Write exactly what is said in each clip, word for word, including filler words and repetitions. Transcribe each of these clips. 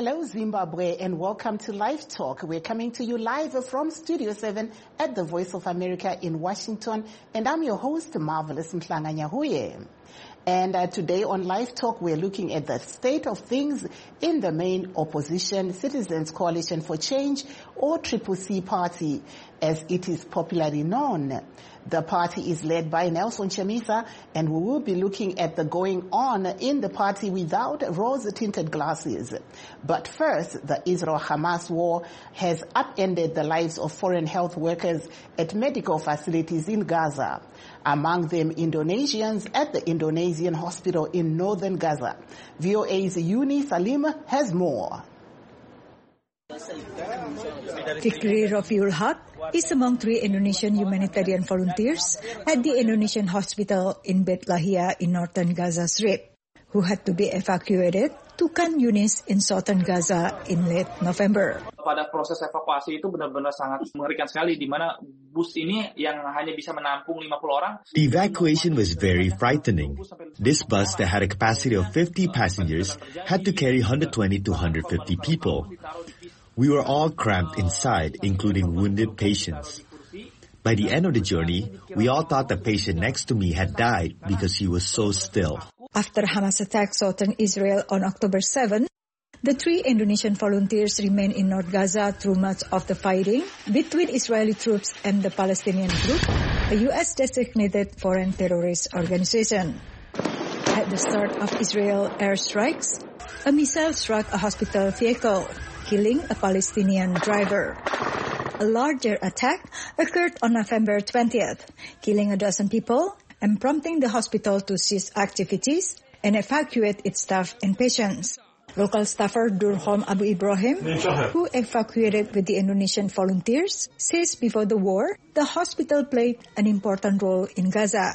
Hello Zimbabwe and welcome to Live Talk. We're coming to you live from Studio seven at the Voice of America in Washington, and I'm your host, Marvelous Mhlanga-Nyahuye. And uh, today on Live Talk, we're looking at the state of things in the main opposition, Citizens Coalition for Change, or Triple C Party, as it is popularly known. The party is led by Nelson Chamisa, and we will be looking at the going on in the party without rose-tinted glasses. But first, the Israel-Hamas war has upended the lives of foreign health workers at medical facilities in Gaza, among them Indonesians at the Indonesian hospital in northern Gaza. V O A's Yuni Salim has more. Fikri Rafiul Haq is among three Indonesian humanitarian volunteers at the Indonesian hospital in Beit Lahia in northern Gaza Strip, who had to be evacuated to Khan Yunis in southern Gaza in late November. Pada proses evakuasi itu benar-benar sangat mengerikan sekali, di mana bus ini yang hanya bisa menampung lima puluh orang. The evacuation was very frightening. This bus that had a capacity of fifty passengers had to carry one hundred twenty to one hundred fifty people. We were all cramped inside, including wounded patients. By the end of the journey, we all thought the patient next to me had died because he was so still. After Hamas attacked southern Israel on October seventh, the three Indonesian volunteers remained in North Gaza through much of the fighting between Israeli troops and the Palestinian group, a U S-designated foreign terrorist organization. At the start of Israel airstrikes, a missile struck a hospital vehicle, killing a Palestinian driver. A larger attack occurred on November twentieth, killing a dozen people and prompting the hospital to cease activities and evacuate its staff and patients. Local staffer Durham Abu Ibrahim, who evacuated with the Indonesian volunteers, says before the war, the hospital played an important role in Gaza.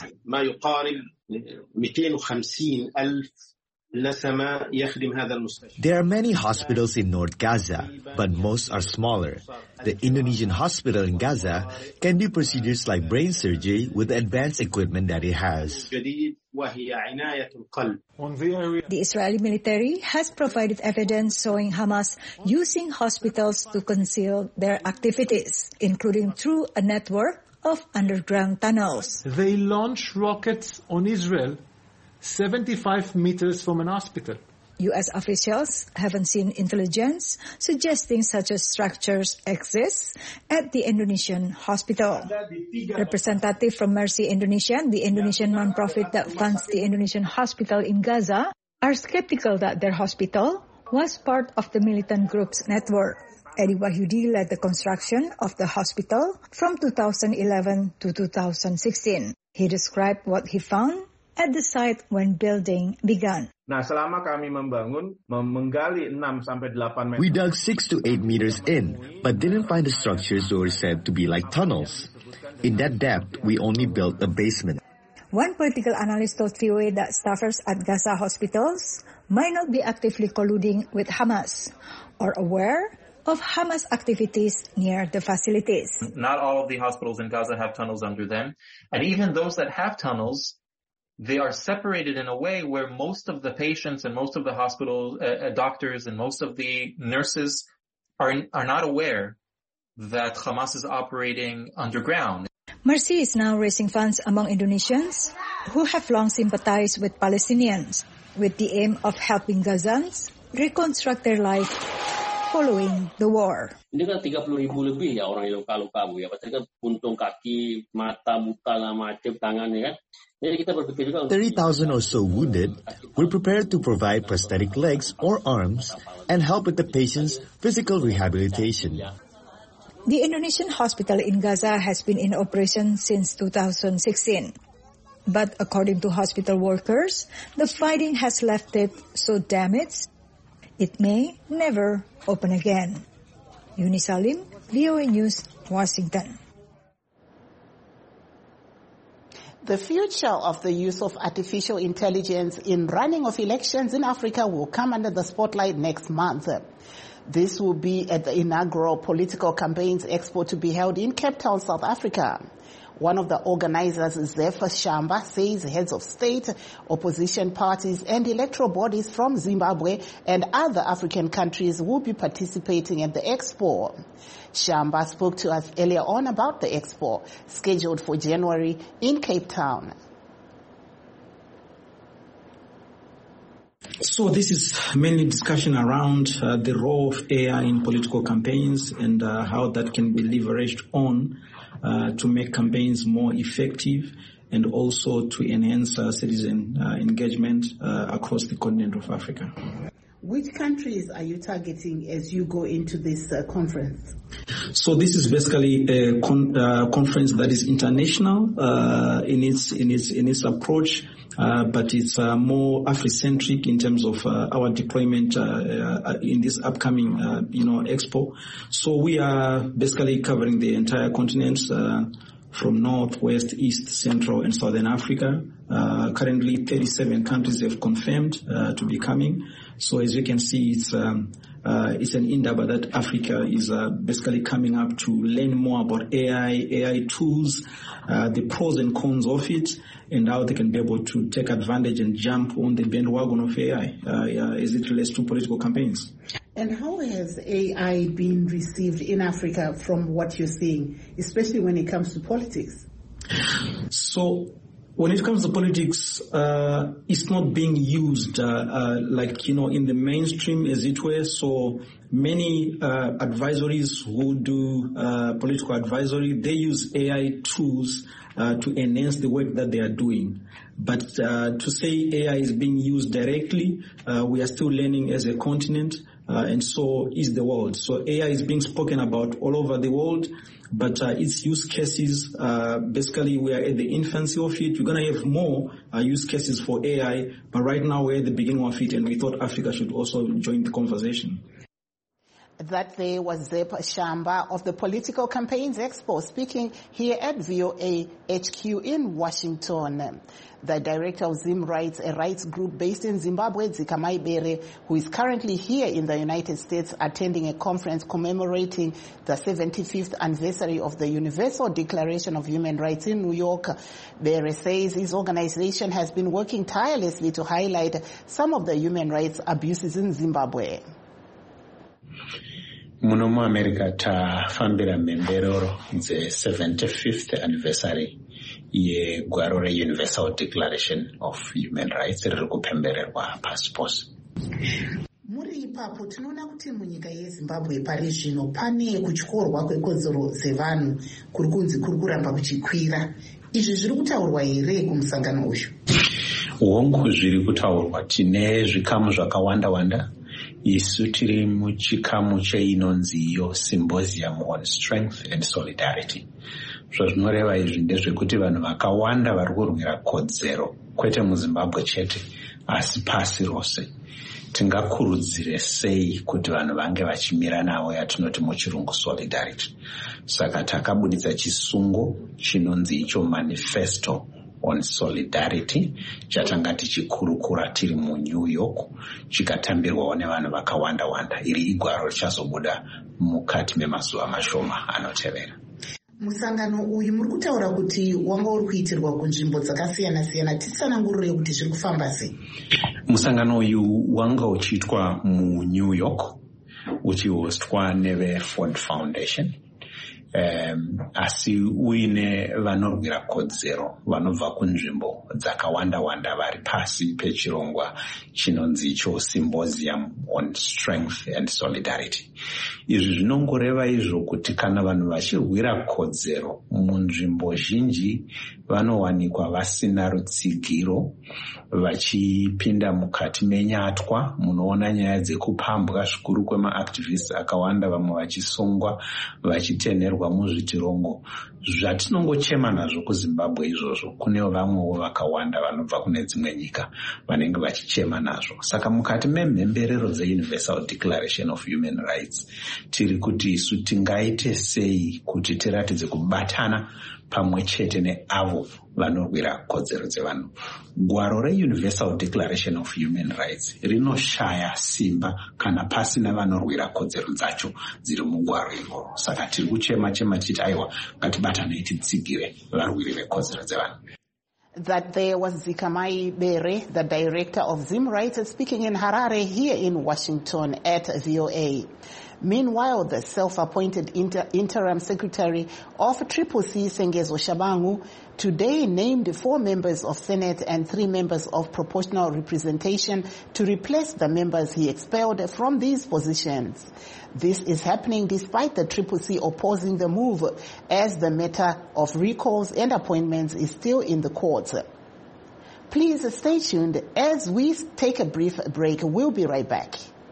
There are many hospitals in North Gaza, but most are smaller. The Indonesian hospital in Gaza can do procedures like brain surgery with the advanced equipment that it has. The Israeli military has provided evidence showing Hamas using hospitals to conceal their activities, including through a network of underground tunnels. They launch rockets on Israel seventy-five meters from an hospital. U S officials haven't seen intelligence suggesting such a structures exist at the Indonesian hospital. Representative from Mercy Indonesia, the Indonesian non-profit that funds the Indonesian hospital in Gaza, are skeptical that their hospital was part of the militant group's network. Eddie Wahyudi led the construction of the hospital from two thousand eleven to two thousand sixteen. He described what he found at the site when building began. Nah, selama kami membangun, menggali enam sampai delapan meter. We dug six to eight meters in, but didn't find the structures that were said to be like tunnels. In that depth, we only built a basement. One political analyst told V O A that staffers at Gaza hospitals might not be actively colluding with Hamas or aware of Hamas activities near the facilities. Not all of the hospitals in Gaza have tunnels under them, and even those that have tunnels, they are separated in a way where most of the patients and most of the hospital uh, doctors and most of the nurses are are not aware that Hamas is operating underground. Mercy is now raising funds among Indonesians who have long sympathized with Palestinians, with the aim of helping Gazans reconstruct their life following the war. Ini kan tiga puluh ribu lebih ya orang yang luka-luka Bu ya. Pasti kan puntung kaki, mata, muka, macam tangan ya kan. thirty thousand or so wounded, we're prepared to provide prosthetic legs or arms and help with the patient's physical rehabilitation. The Indonesian hospital in Gaza has been in operation since two thousand sixteen. But according to hospital workers, the fighting has left it so damaged, it may never open again. Yuni Salim, V O A News, Washington. The future of the use of artificial intelligence in running of elections in Africa will come under the spotlight next month. This will be at the inaugural Political Campaigns Expo to be held in Cape Town, South Africa. One of the organizers, Zephyr Shamba, says heads of state, opposition parties and electoral bodies from Zimbabwe and other African countries will be participating at the expo. Shamba spoke to us earlier on about the expo, scheduled for January in Cape Town. So this is mainly discussion around uh, the role of A I in political campaigns and uh, how that can be leveraged on uh, to make campaigns more effective and also to enhance uh, citizen uh, engagement uh, across the continent of Africa. Which countries are you targeting as you go into this uh, conference? So this is basically a con- uh, conference that is international uh, in its in its in its approach, uh, but it's uh, more Afrocentric in terms of uh, our deployment uh, uh, in this upcoming uh, you know expo. So we are basically covering the entire continent. Uh, from North, West, East, Central, and Southern Africa. Uh, currently, thirty-seven countries have confirmed uh, to be coming. So as you can see, it's um, uh, it's an endeavor that Africa is uh, basically coming up to learn more about A I, A I tools, uh, the pros and cons of it, and how they can be able to take advantage and jump on the bandwagon of A I uh, as it relates to political campaigns. And how has A I been received in Africa from what you're seeing, especially when it comes to politics? So when it comes to politics, uh, it's not being used uh, uh, like, you know, in the mainstream, as it were. So many uh, advisories who do uh, political advisory, they use A I tools uh, to enhance the work that they are doing. But uh, to say A I is being used directly, uh, we are still learning as a continent. Uh, and so is the world. So A I is being spoken about all over the world, but uh, its use cases, uh, basically we are at the infancy of it. We're going to have more uh, use cases for A I, but right now we're at the beginning of it, and we thought Africa should also join the conversation. That there was Zephyr Shamba of the Political Campaigns Expo speaking here at V O A H Q in Washington. The director of Zim Rights, a rights group based in Zimbabwe, Zikamai Bere, who is currently here in the United States attending a conference commemorating the seventy-fifth anniversary of the Universal Declaration of Human Rights in New York. Bere says his organization has been working tirelessly to highlight some of the human rights abuses in Zimbabwe. Muno mu America tafambira mhemberero the seventy-fifth anniversary ye gwaro re Universal Declaration of Human Rights riri kupembererwa pasi pose. Muri ipapo tinoona kuti munyika yeZimbabwe pari zvino pane kutyorwa kwekodzero dzevanhu kuri kunzi kuri kuramba kuchikwira. Izvi zviri kutaurwa here kumusangano uyu? Hongu zviri kutaurwa, tine zvikamu zvakawanda wanda. Isu tiri muchikamu cheinonzi iyo Symposium on Strength and Solidarity. Zvazvinoreva izvi ndezvekuti vanhu vakawanda vari kurwira kodzero, kwete muZimbabwe chete, asi pasi rose. Tingakurudzire sei kuti vanhu vange vachimira nawo yatinoti muchirungu solidarity. Saka takabuditsa chisungo chinonzi icho Manifesto on Solidarity, chatanga tichikurukura tiri mu New York, chikatambirwawo nevanhu vakawanda wanda. Iri igwaro richazobuda mukati memazuva mashoma anotevera. Musangano uyu muri kutaura kuti wanga uri kuitirwa kunzvimbo dzakasiyana siyana, titsanangurire kuti zviri kufamba sei? Musangano uyu wanga uchiitwa mu New York, uchihostwa neve Ford Foundation. Um, asi uine vanorwira kodzero vanobva kunzvimbo dzakawanda wanda vari pasi pechirongwa chinonzi icho Symposium on Strength and Solidarity. Izvi zvinongoreva izvo kuti kana vanhu vachirwira kodzero munzvimbo zhinji vanowanikwa vasina rutsigiro, vachipinda mukati menyatwa. Munoona nyaya dzekupambwa zvikuru kwemaactivists akawanda, vamwe vachisungwa, vachitenerwa muzvitirongo. Zvatinongochema nazvo kuZimbabwe izvozvo, kunewo vamwewo vakawanda vanobva kune dzimwe nyika vanenge vachichema nazvo. Saka mukati memhemberero dzeUniversal Declaration of Human Rights tiri kuti isu tingaite sei kuti tiratidze kubatana pamwe chete neavo vanorwira kodzero dzevanhu. Gwaro reUniversal Declaration of Human Rights rinoshaya simba kana pasina vanorwira kodzero dzacho dziri mugwaro iroro. Saka tiri kuchema chema tichiti aiwa ngatibatanei titsigire varwiri vekodzero dzevanhu. That there was Zikamai Bere, the director of Zim Rights, speaking in Harare here in Washington at V O A. Meanwhile, the self-appointed inter interim secretary of Triple C, Sengezo Shabangu, today named four members of Senate and three members of proportional representation to replace the members he expelled from these positions. This is happening despite the Triple C opposing the move, as the matter of recalls and appointments is still in the courts. Please stay tuned as we take a brief break. We'll be right back.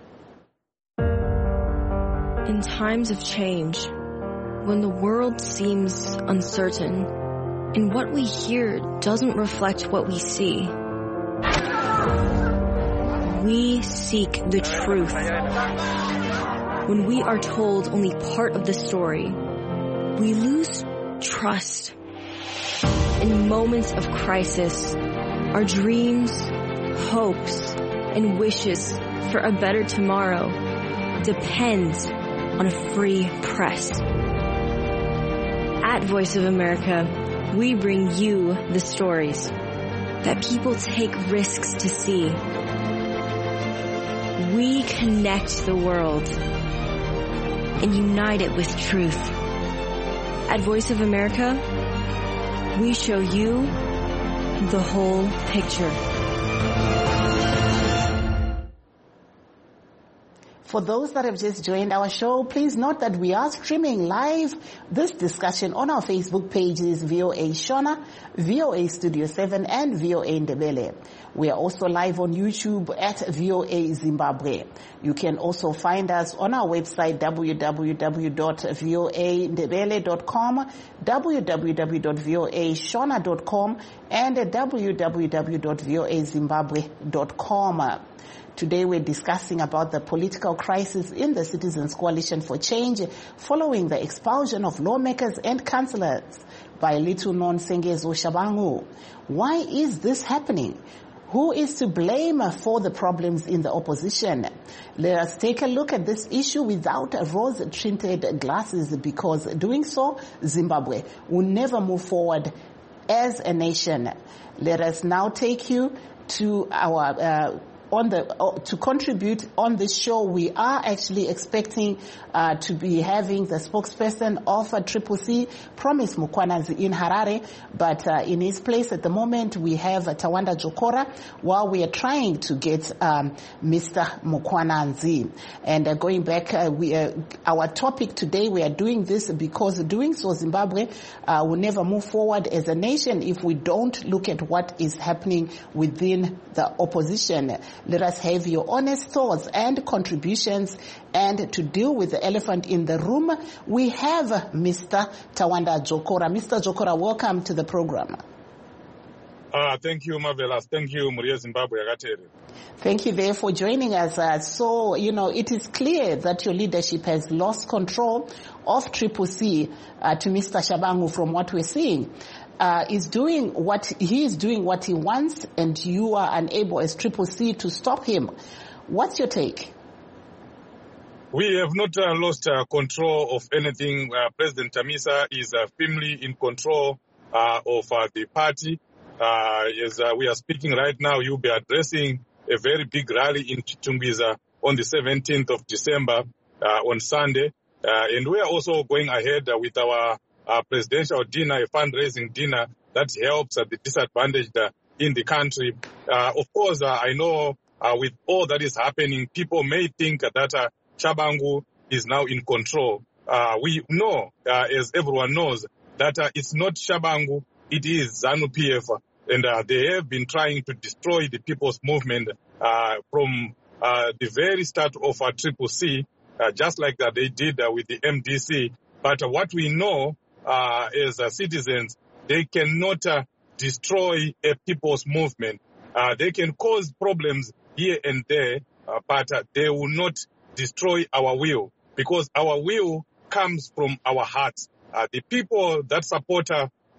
In times of change, when the world seems uncertain, and what we hear doesn't reflect what we see, we seek the truth. When we are told only part of the story, we lose trust. In moments of crisis, our dreams, hopes, and wishes for a better tomorrow depends on a free press. At Voice of America, we bring you the stories that people take risks to see. We connect the world and unite it with truth. At Voice of America, we show you the whole picture. For those that have just joined our show, please note that we are streaming live this discussion on our Facebook pages, V O A Shona, V O A Studio seven, and V O A Ndebele. We are also live on YouTube at V O A Zimbabwe. You can also find us on our website, w w w dot voa ndebele dot com, w w w dot voa shona dot com, and w w w dot voa zimbabwe dot com. Today we're discussing about the political crisis in the Citizens Coalition for Change following the expulsion of lawmakers and councillors by little-known Sengezo Shabangu. Why is this happening? Who is to blame for the problems in the opposition? Let us take a look at this issue without rose-tinted glasses, because doing so, Zimbabwe will never move forward as a nation. Let us now take you to our uh, on the uh, to contribute on this show. We are actually expecting uh, to be having the spokesperson of uh, Triple C, Promise Mukwananzi, in Harare, but uh, in his place at the moment we have uh, Tawanda Jokora, while we are trying to get um, Mister Mukwananzi. And uh, going back, uh, we uh, our topic today, we are doing this because doing so, Zimbabwe uh, will never move forward as a nation if we don't look at what is happening within the opposition. Let us have your honest thoughts and contributions. And to deal with the elephant in the room, we have Mister Tawanda Jokora. Mister Jokora, welcome to the program. Uh, thank you, Marvelous. Thank you, Maria Zimbabwe. Thank you there for joining us. Uh, so, you know, it is clear that your leadership has lost control of Triple C uh, to Mister Shabangu from what we're seeing. Uh, is doing what he is doing what he wants, and you are unable as Triple C to stop him. What's your take? We have not uh, lost uh, control of anything. Uh, President Chamisa is uh, firmly in control uh, of uh, the party. Uh, as uh, we are speaking right now, you'll be addressing a very big rally in Chitungwiza on the seventeenth of December uh, on Sunday. Uh, and we are also going ahead uh, with our Uh, presidential dinner, a fundraising dinner that helps uh, the disadvantaged uh, in the country. Uh, of course, uh, I know uh, with all that is happening, people may think that uh, Shabangu is now in control. Uh, we know, uh, as everyone knows, that uh, it's not Shabangu, it is ZANU-P F, and uh, they have been trying to destroy the people's movement uh, from uh, the very start of uh, Triple C, uh, just like that they did uh, with the M D C. But uh, what we know Uh, as uh, citizens, they cannot uh, destroy a people's movement. Uh, they can cause problems here and there, uh, but uh, they will not destroy our will, because our will comes from our hearts. Uh, the people that support uh,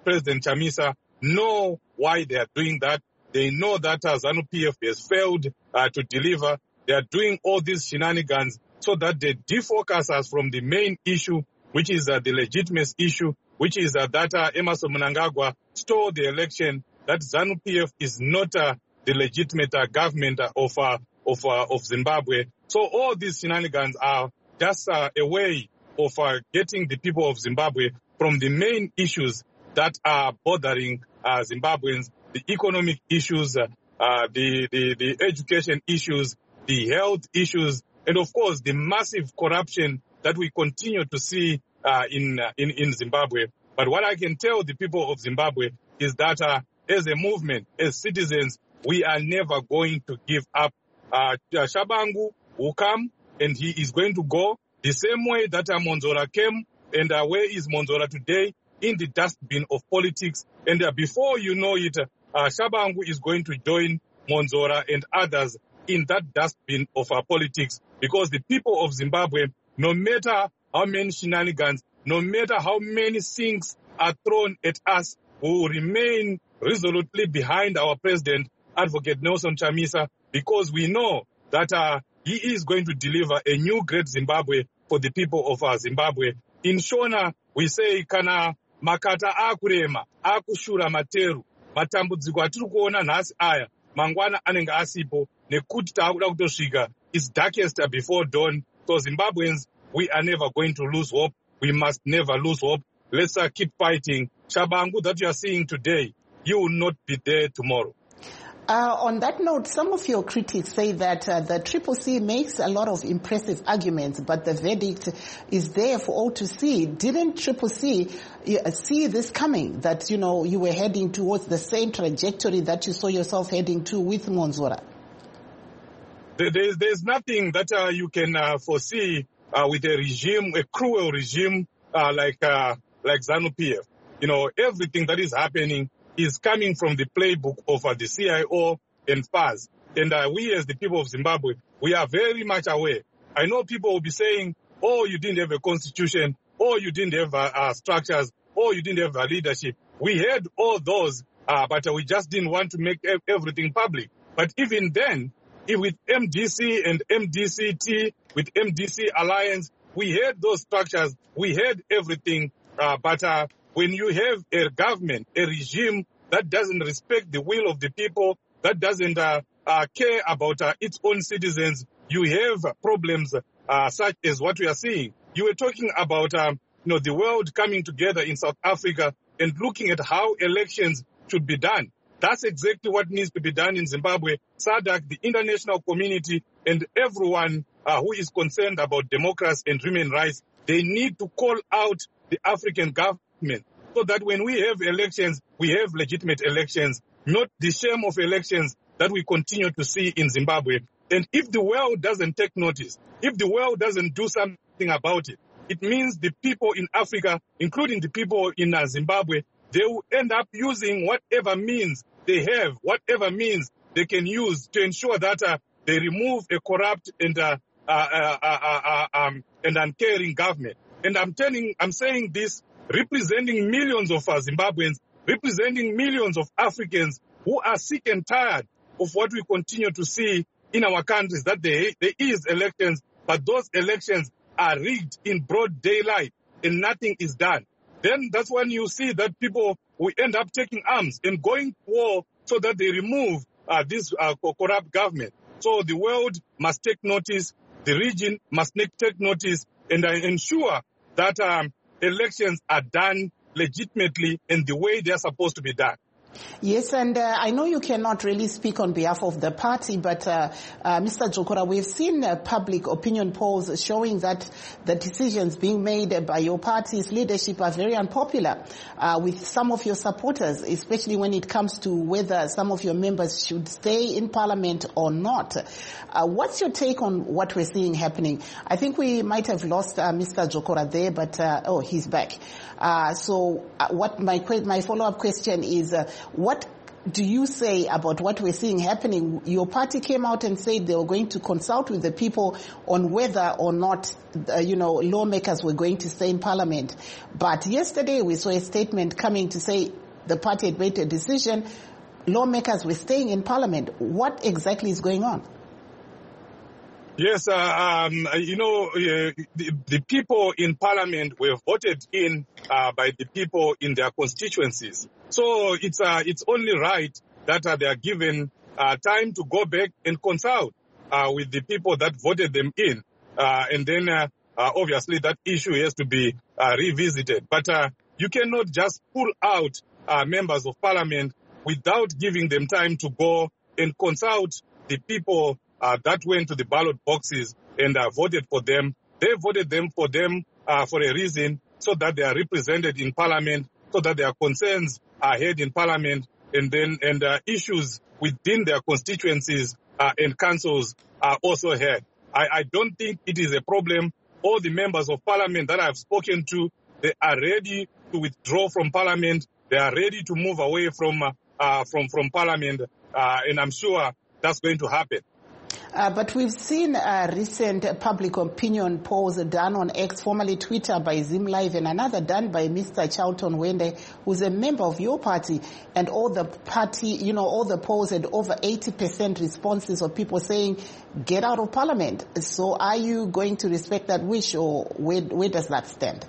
President Chamisa know why they are doing that. They know that uh, ZANU-P F has failed uh, to deliver. They are doing all these shenanigans so that they defocus us from the main issue, which is uh, the legitimate issue, which is uh, that uh, Emmerson Mnangagwa stole the election, that ZANU-P F is not uh, the legitimate uh, government uh, of, uh, of, uh, of Zimbabwe. So all these shenanigans are just uh, a way of uh, getting the people of Zimbabwe from the main issues that are bothering uh, Zimbabweans, the economic issues, uh, uh, the, the, the education issues, the health issues, and of course the massive corruption that we continue to see uh, in, uh, in in Zimbabwe. But what I can tell the people of Zimbabwe is that uh, as a movement, as citizens, we are never going to give up. Uh, Shabangu will come and he is going to go the same way that uh, Monzora came. And uh, where is Monzora today? In the dustbin of politics. And uh, before you know it, uh, Shabangu is going to join Monzora and others in that dustbin of our politics, because the people of Zimbabwe, no matter how many shenanigans, no matter how many things are thrown at us, we will remain resolutely behind our president, Advocate Nelson Chamisa, because we know that uh, he is going to deliver a new great Zimbabwe for the people of uh, Zimbabwe. In Shona, we say, kana makata akurema, akushura materu, matambudziko atiri kuona nhasi aya, mangwana anenge asipo, nekuti taakuda kutosvika, it's darkest before dawn. So Zimbabweans, we are never going to lose hope. We must never lose hope. Let's uh, keep fighting. Shabangu that you are seeing today, you will not be there tomorrow. Uh, on that note, some of your critics say that uh, the Triple C makes a lot of impressive arguments, but the verdict is there for all to see. Didn't Triple C uh, see this coming, that, you know, you were heading towards the same trajectory that you saw yourself heading to with Monzora? There's, there's nothing that uh, you can uh, foresee uh, with a regime, a cruel regime uh, like uh, like ZANU-P F. You know, everything that is happening is coming from the playbook of uh, the C I O and F A S. And uh, we as the people of Zimbabwe, we are very much aware. I know people will be saying, oh, you didn't have a constitution, oh, you didn't have uh, uh, structures, oh, you didn't have a leadership. We had all those, uh, but uh, we just didn't want to make everything public. But even then, if with M D C and M D C T, with M D C Alliance, we had those structures, we had everything, uh, but uh, when you have a government, a regime that doesn't respect the will of the people, that doesn't uh, uh, care about uh, its own citizens, you have problems uh, such as what we are seeing. You were talking about um, you know, the world coming together in South Africa and looking at how elections should be done. That's exactly what needs to be done in Zimbabwe. SADC, the international community, and everyone uh, who is concerned about democracy and human rights, they need to call out the African government so that when we have elections, we have legitimate elections, not the shame of elections that we continue to see in Zimbabwe. And if the world doesn't take notice, if the world doesn't do something about it, it means the people in Africa, including the people in uh, Zimbabwe, they will end up using whatever means they have, whatever means they can use to ensure that uh, they remove a corrupt and uh, uh, uh, uh, uh, um, and uncaring government. And I'm telling, I'm saying this, representing millions of uh, Zimbabweans, representing millions of Africans who are sick and tired of what we continue to see in our countries, that there, there is elections, but those elections are rigged in broad daylight and nothing is done. Then that's when you see that people will end up taking arms and going to war so that they remove uh, this uh, corrupt government. So the world must take notice, the region must take notice, and uh, ensure that um, elections are done legitimately and the way they are supposed to be done. Yes, and uh, I know you cannot really speak on behalf of the party, but uh, uh, Mister Jokora, we've seen uh, public opinion polls showing that the decisions being made by your party's leadership are very unpopular uh, with some of your supporters, especially when it comes to whether some of your members should stay in parliament or not. Uh, what's your take on what we're seeing happening? I think we might have lost uh, Mister Jokora there, but uh, oh, he's back. Uh, so uh, what my my follow-up question is, uh, what do you say about what we're seeing happening? Your party came out and said they were going to consult with the people on whether or not, uh, you know, lawmakers were going to stay in parliament. But yesterday we saw a statement coming to say the party had made a decision. Lawmakers were staying in parliament. What exactly is going on? Yes, uh, um, you know, uh, the, the people in parliament were voted in uh, by the people in their constituencies. So it's uh, it's only right that uh, they are given uh, time to go back and consult uh, with the people that voted them in. Uh, and then, uh, uh, obviously, that issue has to be uh, revisited. But uh, you cannot just pull out uh, members of parliament without giving them time to go and consult the people Uh, that went to the ballot boxes and uh, voted for them. They voted them for them uh, for a reason, so that they are represented in parliament, so that their concerns are heard in parliament, and then and uh, issues within their constituencies uh, and councils are also heard. I, I don't think it is a problem. All the members of parliament that I've spoken to, they are ready to withdraw from parliament. They are ready to move away from uh, uh, from from parliament, uh, and I'm sure that's going to happen. Uh, but we've seen a recent public opinion polls done on X, formerly Twitter, by ZimLive, and another done by Mister Charlton Wende, who's a member of your party. And all the party, you know, all the polls had over eighty percent responses of people saying, get out of parliament. So are you going to respect that wish, or where, where does that stand?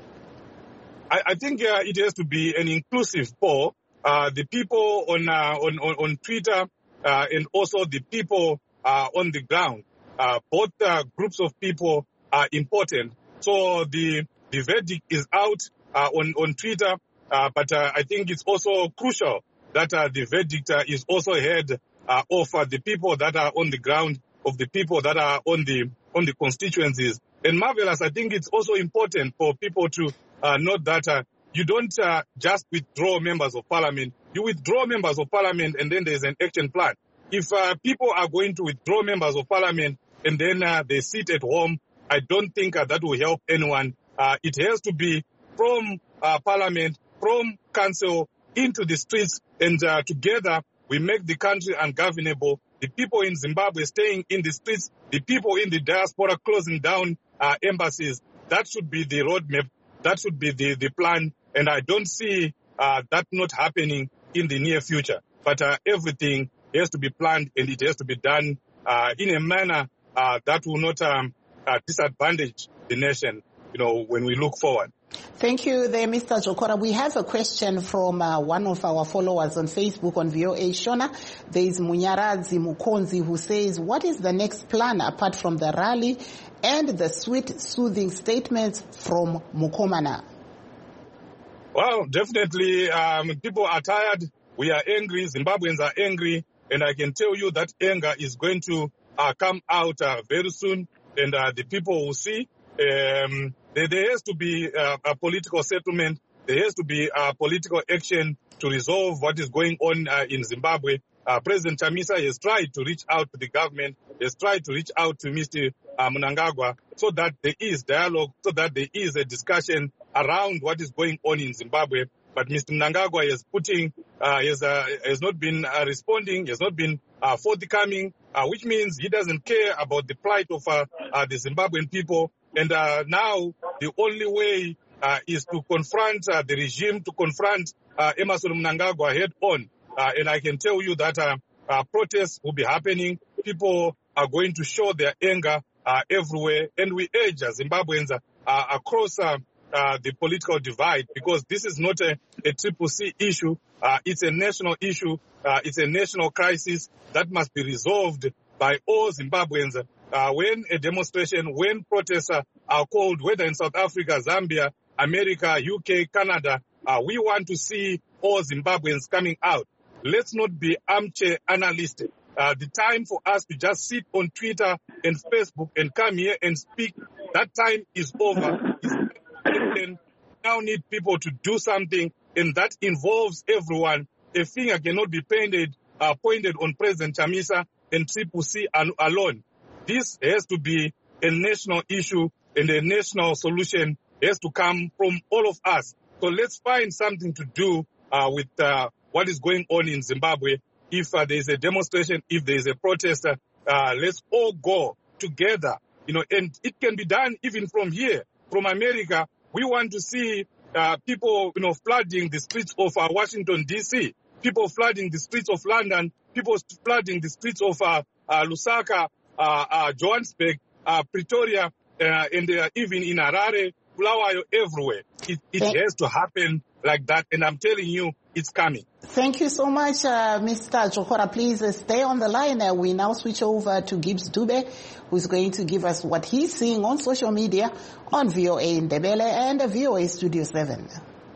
I, I think uh, it has to be an inclusive poll. Uh, the people on, uh, on, on, on Twitter uh, and also the people Uh, on the ground. Uh, both uh, groups of people are important. So the the verdict is out uh, on, on Twitter, uh, but uh, I think it's also crucial that uh, the verdict uh, is also heard uh, of uh, the people that are on the ground, of the people that are on the on the constituencies. And Marvelous, I think it's also important for people to uh, note that uh, you don't uh, just withdraw members of parliament. You withdraw members of parliament and then there's an action plan. If uh, people are going to withdraw members of parliament and then uh, they sit at home, I don't think uh, that will help anyone. Uh, it has to be from uh, parliament, from council, into the streets, and uh, together we make the country ungovernable. The people in Zimbabwe staying in the streets, the people in the diaspora closing down uh, embassies. That should be the roadmap. That should be the, the plan. And I don't see uh, that not happening in the near future. But uh, everything has to be planned and it has to be done uh, in a manner uh, that will not um, uh, disadvantage the nation, you know, when we look forward. Thank you there, Mister Jokora. We have a question from uh, one of our followers on Facebook on V O A Shona. There is Munyarazi Mukonzi who says, what is the next plan apart from the rally and the sweet, soothing statements from Mukomana? Well, definitely um, people are tired. We are angry. Zimbabweans are angry. And I can tell you that anger is going to uh, come out uh, very soon. And uh, the people will see. Um, there, there has to be uh, a political settlement. There has to be a political action to resolve what is going on uh, in Zimbabwe. Uh, President Chamisa has tried to reach out to the government, has tried to reach out to Mister Uh, Mnangagwa, so that there is dialogue, so that there is a discussion around what is going on in Zimbabwe. But Mister Mnangagwa is putting, uh, has, uh, has not been uh, responding, has not been uh, forthcoming, uh, which means he doesn't care about the plight of uh, uh, the Zimbabwean people. And uh, now the only way uh, is to confront uh, the regime, to confront uh, Emmerson Mnangagwa head on. Uh, and I can tell you that uh, uh, protests will be happening. People are going to show their anger uh, everywhere. And we urge uh, Zimbabweans uh, uh, across uh, uh, the political divide, because this is not a, a triple C issue. Uh, it's a national issue. Uh, it's a national crisis that must be resolved by all Zimbabweans. Uh, when a demonstration, when protests uh, are called, whether in South Africa, Zambia, America, U K, Canada, uh, we want to see all Zimbabweans coming out. Let's not be armchair analysts. Uh, the time for us to just sit on Twitter and Facebook and come here and speak, that time is over. We now need people to do something, and that involves everyone. A finger cannot be pointed, uh, pointed on President Chamisa and Triple C alone. This has to be a national issue, and a national solution has to come from all of us. So let's find something to do uh, with uh, what is going on in Zimbabwe. if uh, there is a demonstration, if there is a protest, uh, uh, let's all go together, you know, and it can be done even from here, from America. We want to see uh, people, you know, flooding the streets of uh, Washington, D C, people flooding the streets of London, people flooding the streets of uh, uh, Lusaka, uh, uh, Johannesburg, uh, Pretoria, uh, and uh, even in Harare, Bulawayo, everywhere. It, it has to happen like that, and I'm telling you, it's coming. Thank you so much, uh, Mister Jokora. Please uh, stay on the line. Uh, we now switch over to Gibbs Dube, who's going to give us what he's seeing on social media on V O A in Ndebele and uh, V O A Studio seven.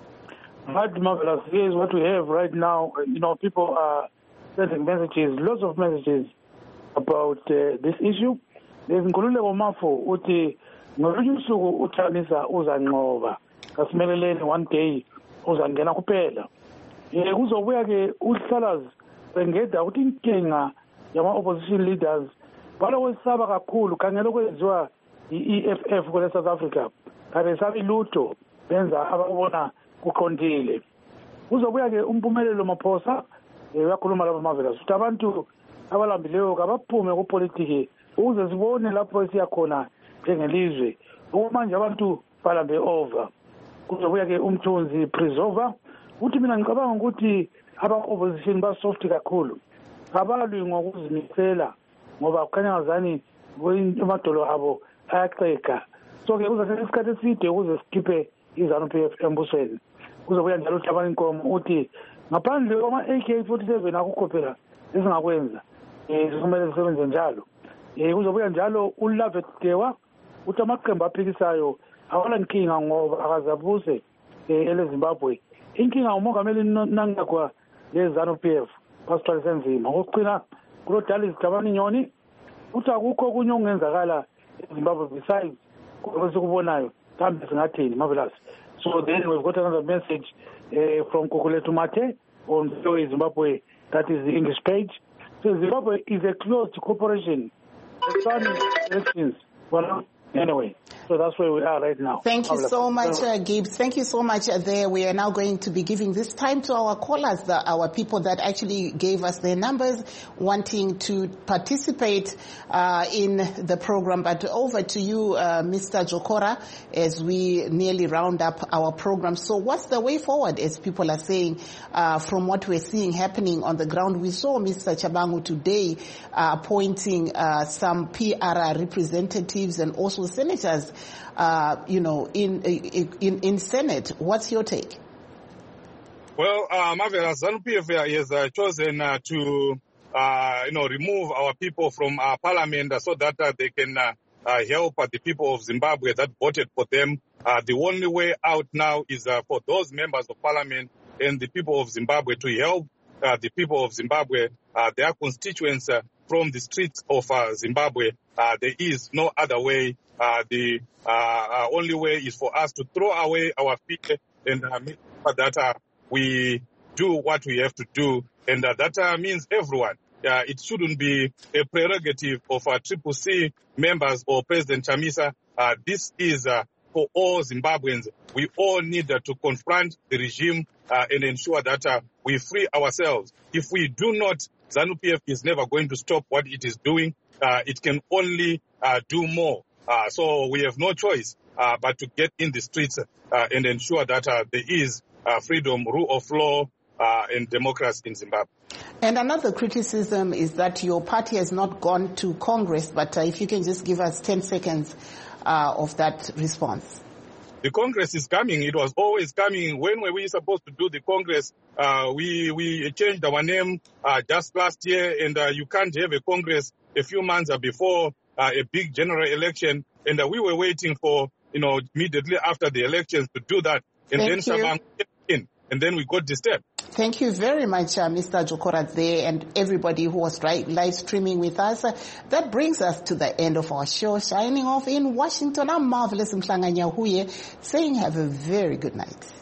Right, marvelous. Here's what we have right now. You know, people are sending messages, lots of messages about uh, this issue. There's Nkululeko Mafo uthi ngolunye usuku uThamisa uzanqoba kasimeleleni one day uzangena kuphela. Eh kuzobuya ke uhlalazi bengeda ukuthi inkinga yama opposition leaders balokwesaba kakhulu khangela okwenziwa i-E F F kule South Africa kabesabi lutho benza ababona kuqondile. Kuzobuya ke umpumelelo maphosa uyakhuluma lapha Marvelous ukuthi abantu abalambileyo kabaphume kupolitiki ukuze sibone lapho esiya khona njengelizwe. Manje abantu balambe over. Kuzobuya ke umthunzi preserver uthi mina ngicabanga ukuthi aba-opposition ba-soft kakhulu abalwi ngokuzimisela ngoba kukhanya ngazani amadolo abo ayaqeka. So-ke kuzathatha isikhathi eside ukuze sikhiphe i-ZANU-P F embusweni. Kuzobuya njalo uThabani Nkomo uthi ngaphandle kwama-A K forty-seven akukho phela esingakwenza um kumele sisebenze njalo. Um kuzobuya njalo uLavet Dewa uthi amaqembu aphikisayo awala nkinga ngoba akazabuse ele-Zimbabwe. Inkinga umongameli Nangagwa le-ZANU-P F basithwalise nzima. Okokuqina kuloDalis Thabani Nyoni uthi akukho okunye okungenzakala eZimbabwe besides kwesikubonayo kambe singathini Marvelous. So then we've got another message uh, from Kukuletu Mate on Zimbabwe, that is the English page. So Zimbabwe is a closed corporation. The elections. Well, anyway, so that's where we are right now. Thank you so much, uh, Gibbs. Thank you so much uh, there. We are now going to be giving this time to our callers, the, our people that actually gave us their numbers, wanting to participate uh, in the program. But over to you, uh, Mister Jokora, as we nearly round up our program. So what's the way forward, as people are saying, uh, from what we're seeing happening on the ground? We saw Mister Chabangu today uh, appointing uh, some P R R representatives and also senators, uh, you know, in, in in Senate. What's your take? Well, uh, Marvelous, ZANU-P F has uh, chosen uh, to, uh, you know, remove our people from our parliament uh, so that uh, they can uh, uh, help uh, the people of Zimbabwe that voted for them. Uh, the only way out now is uh, for those members of parliament and the people of Zimbabwe to help uh, the people of Zimbabwe, uh, their constituents uh, from the streets of uh, Zimbabwe. Uh, there is no other way. Uh, the uh, uh, only way is for us to throw away our fear and uh, make sure that uh, we do what we have to do. And uh, that uh, means everyone. Uh, it shouldn't be a prerogative of uh, Triple C members or President Chamisa. Uh, this is uh, for all Zimbabweans. We all need uh, to confront the regime uh, and ensure that uh, we free ourselves. If we do not, ZANU-P F is never going to stop what it is doing. Uh, it can only uh, do more. Uh, so we have no choice uh, but to get in the streets uh, and ensure that uh, there is uh, freedom, rule of law, uh, and democracy in Zimbabwe. And another criticism is that your party has not gone to Congress, but uh, if you can just give us ten seconds uh, of that response. The Congress is coming. It was always coming. When were we supposed to do the Congress? Uh, we we changed our name uh, just last year, and uh, you can't have a Congress a few months before uh, a big general election. And uh, we were waiting for, you know, immediately after the elections to do that. And Thank then you. Sabang came in, and then we got disturbed. Thank you very much, uh, Mister Jokora there, and everybody who was right, live streaming with us. Uh, that brings us to the end of our show. Shining off in Washington, I'm Marvelous Mhlanga Nyahuye, saying have a very good night.